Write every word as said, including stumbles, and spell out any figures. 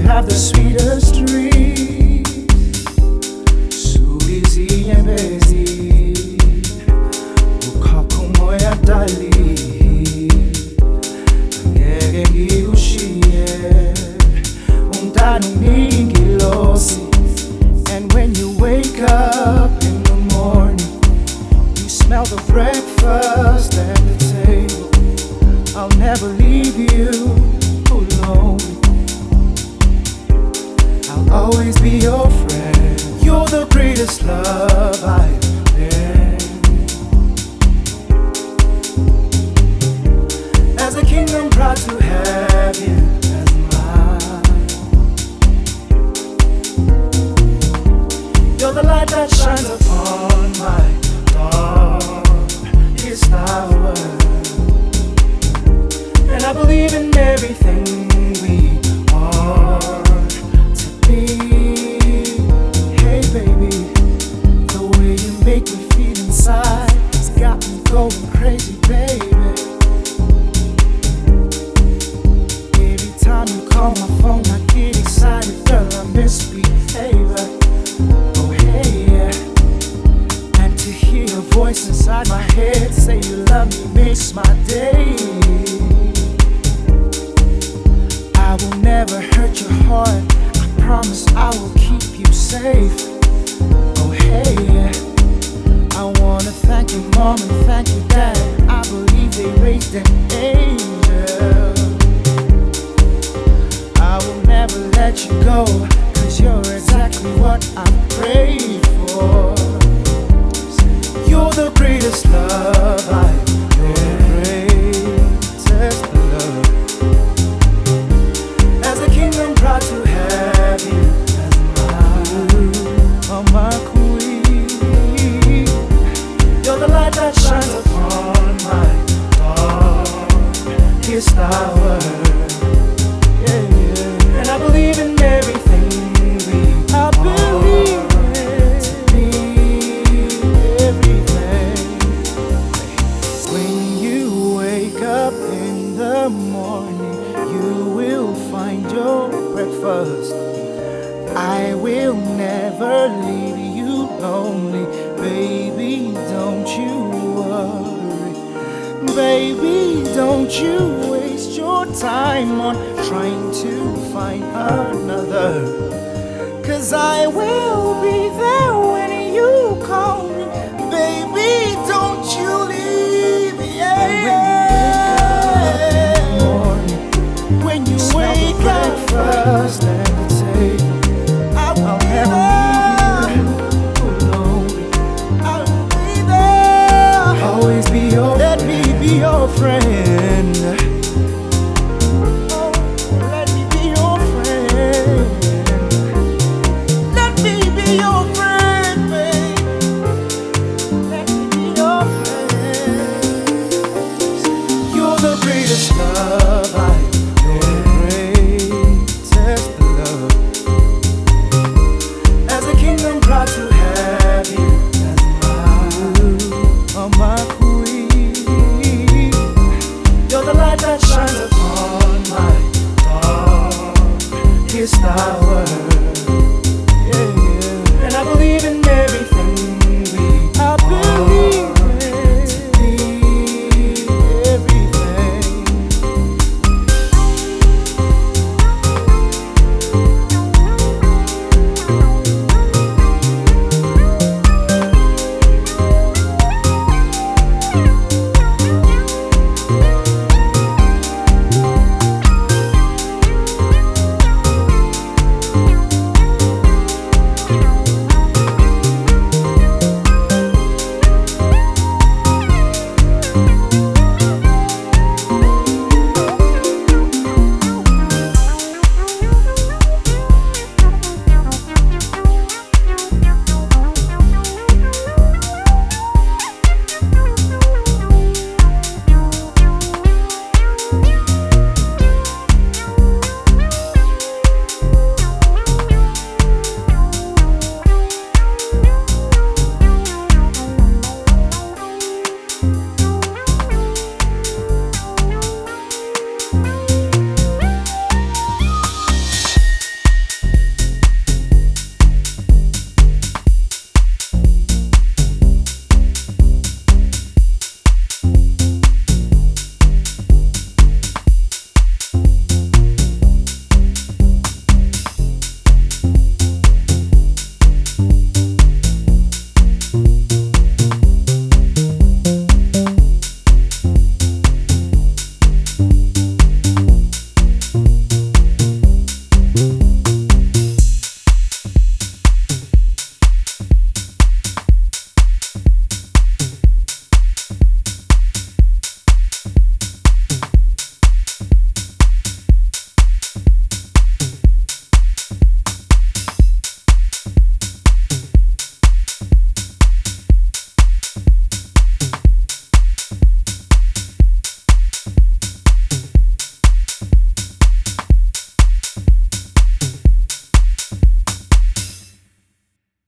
have the sweetest dreams. Suizi yembezi, ukakho moya dali, angeke ngikushiye, umntana ungingilosi. And when you wake up in the morning, you smell the breakfast at the table. I'll never leave you alone. I'll always be your friend. You're the greatest love I've been. As a king, I'm proud to have you as mine. You're the light that shines upon my darkest hour. And I believe in everything we are to be. Hey baby, the way you make me feel inside has got me going crazy, baby. Every time you call my phone, I get excited, girl, I misbehave. Oh hey, yeah. And to hear your voice inside my head say you love me makes my day. I will never hurt your heart, I promise I will keep you safe. Oh hey, yeah. I wanna thank your mom and thank your dad, I believe they raised an angel. I will never let you go, cause you're exactly what I prayed for. You're the greatest love I've greatest love. I'm proud to have you as mine, oh my queen. You're the light that shines upon my darkest hour. Yeah, yeah. And I believe in everything we I believe in to be everything. When you wake up in the morning, you will find your breakfast. I will never leave you lonely, baby, don't you worry. Baby, don't you waste your time on trying to find another, cause I will be there when you call me. Baby, don't you leave me, yeah. When you wake up first at the table, I'll never leave you alone. I'll be there, always be your, let me be your friend.